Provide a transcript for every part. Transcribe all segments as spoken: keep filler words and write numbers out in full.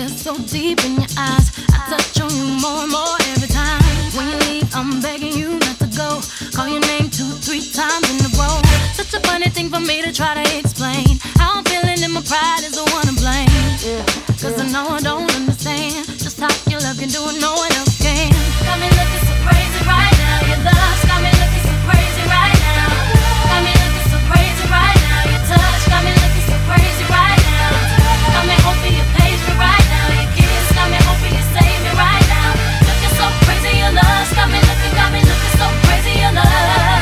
that's so deep in your eyes. I touch on you more and more every time. When you leave, I'm begging you not to go. Call your name two, three times in a row. Such a funny thing for me to try to explain. How I'm feeling and my pride is the one to blame. Yeah, Cause yeah. I know I don't understand just how your love can do it, no one else can. Got me looking so crazy right now. Your love's got me looking so crazy right now. Got me looking so crazy right now. Your touch got me looking so crazy right now. Got me hoping you page me right now. Your kiss got me hoping you save me right now. Looking so crazy, your love's got me looking, got me looking so crazy, your love.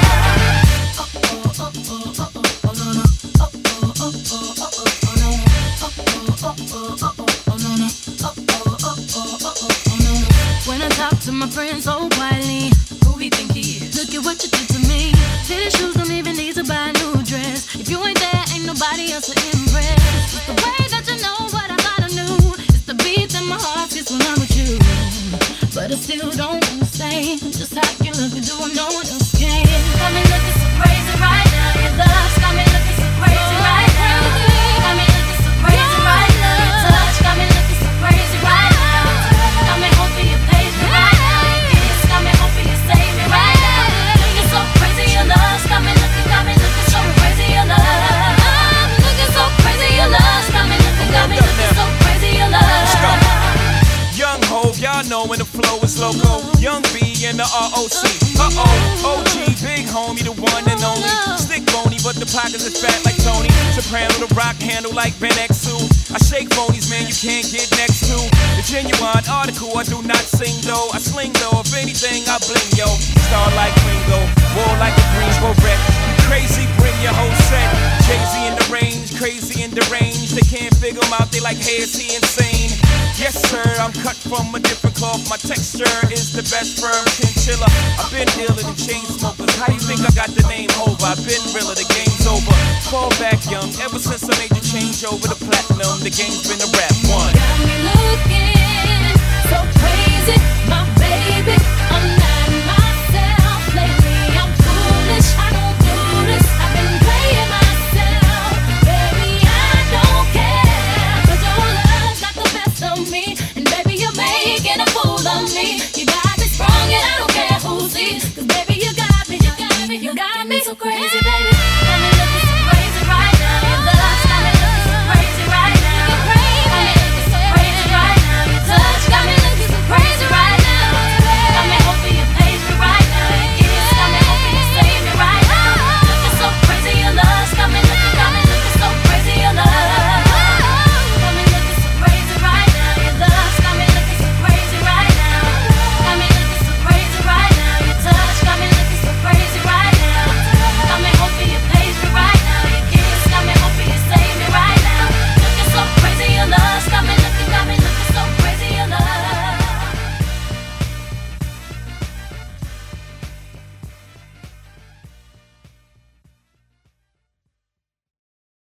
Oh oh oh oh oh oh oh no no. Oh oh oh oh oh oh oh no. Oh oh oh oh oh oh no no. Oh oh oh oh oh oh no. When I talk to my friends so quietly, who we think he is? Look at what you did to me. Fitted shoes don't even need to buy a new dress. If you ain't there, ain't nobody else to impress. It's the way that you know what I thought I knew. It's the beat that my heart gets when I'm with you. But I still don't understand just how you love me, do I know what else can. Got me looking so crazy right now. Your love's got me looking so crazy right now. Got me looking so crazy right now. Your touch got me looking so crazy right now. Got me hoping you page me right now. Your kiss got me hoping you save me right now. Looking so crazy, your love's got me looking, got me looking so crazy, your love. I'm looking so crazy, your love's got me looking, got me looking so crazy, your love. Young Hov, y'all know when the flow is loco. Young B and the R O C. Uh-oh, O G, big homie, the one and only. Stick bony, but the pockets is fat like Tony. Soprano, the rock handle like Ben X two. I shake phonies, man, you can't get next to. The genuine article, I do not sing though. I sling though, if anything, I bling, yo. Star like Ringo, war like a Greensboro wreck. Crazy, bring your whole set. Jay-Z in the range, crazy in the range. They can't figure him out, they like, hey, is he insane? Yes, sir, I'm cut from a different cloth. My texture is the best firm chinchilla. I've been dealing in chain smokers. How you think I got the name over? I've been realer, the game's over. Fall back young, ever since I made the change over to platinum. The game's been a rap one.